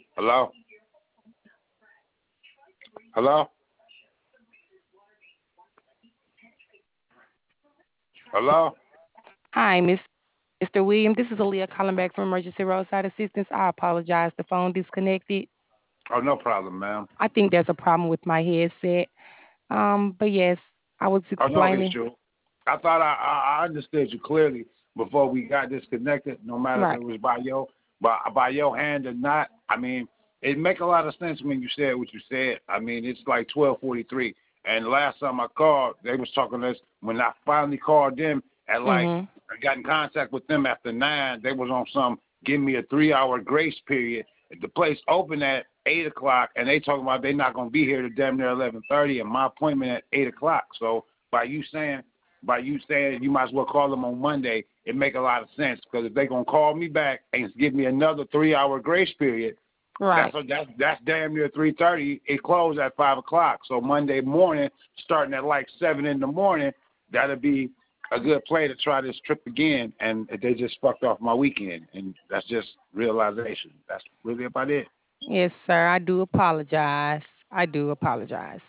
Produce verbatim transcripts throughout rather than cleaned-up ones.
Hello? Hello? Hello? Hi, Miss Mister William. This is Aaliyah calling back from Emergency Roadside Assistance. I apologize. The phone disconnected. Oh, no problem, ma'am. I think there's a problem with my headset. Um, but yes, I was Oh, no explaining. issue. I thought I, I, I understood you clearly before we got disconnected, no matter if Right. it was by your, by, by your hand or not. I mean, it make a lot of sense when you said what you said. I mean, it's like twelve forty-three. And last time I called, they was talking to us. When I finally called them at like, Mhm. I got in contact with them after nine, they was on some, give me a three-hour grace period. The place opened at eight o'clock, and they talking about they not going to be here to damn near eleven thirty, and my appointment at eight o'clock. So by you saying, by you saying you might as well call them on Monday, it make a lot of sense, because if they going to call me back and give me another three-hour grace period, Right. that's a, that's that's damn near three thirty. It closed at five o'clock. So Monday morning, starting at like seven in the morning, that'll be a good play to try this trip again. And they just fucked off my weekend, and that's just realization. That's really about it. Yes, sir. I do apologize. I do apologize.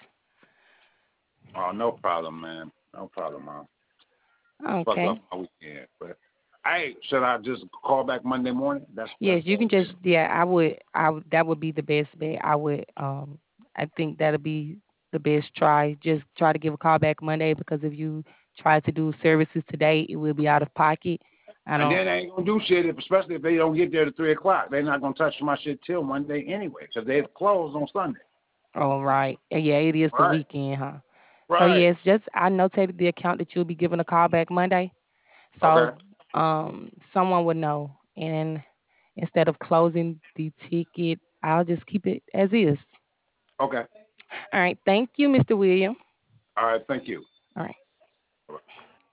Oh, no problem, man. No problem, man. Fucked off Okay. my weekend. But hey, should I just call back Monday morning? That's Yes, that's you better. can just yeah, I would I would that would be the best bet. I would um I think that'll be the best try. Just try to give a call back Monday because if you try to do services today, it will be out of pocket. I And don't then they ain't gonna do shit, if, especially if they don't get there to three o'clock. They're not gonna touch my shit till Monday anyway, because they closed on Sunday. all right. Uh, Yeah, it is the Right. weekend, huh? So Right. yes, just I notated the account that you'll be giving a call back Monday. So Okay. um someone would know. And instead of closing the ticket, I'll just keep it as is. Okay. All right. Thank you, Mister William. All right. Thank you. All right. Bye.